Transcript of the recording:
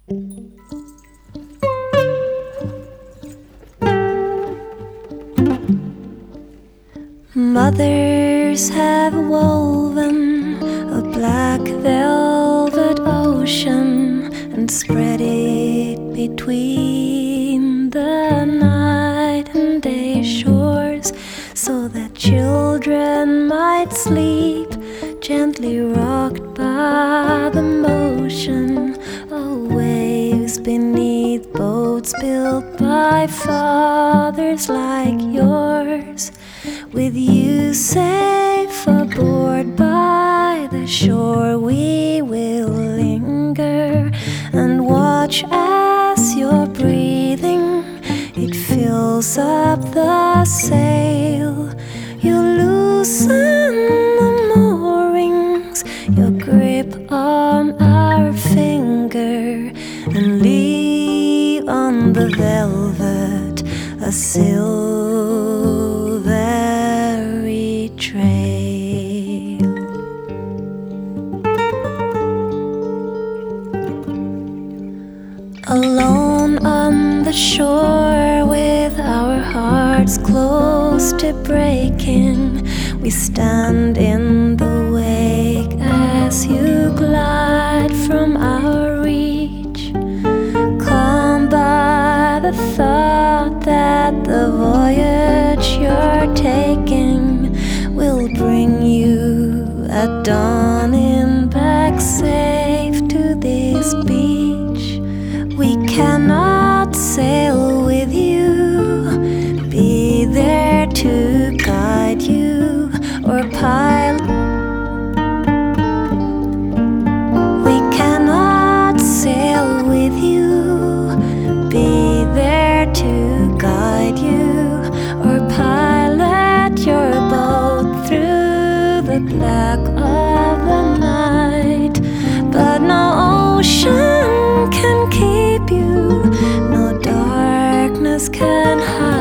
Mothers have woven a black velvet ocean and spread it between the night and day shores, so that children might sleep, gently rocked by the motion of waves beneath boats built by fathers like yours. With you safe aboard by the shore, we will linger and watch as your breathing, it fills up the sail. You loosen the moorings, your grip on our finger, and leave on the velvet a silvery trail. Alone on the shore, with our hearts close to breaking, we stand in the wake as you glide from our reach, calmed by the thought that the voyage you're taking will bring you at dawn in back safe to this beach. We cannot sail with you, be there to guide you or pilot. We cannot sail with you, be there to guide you or pilot your boat through the black of the night. But no ocean can keep you, no darkness can hide.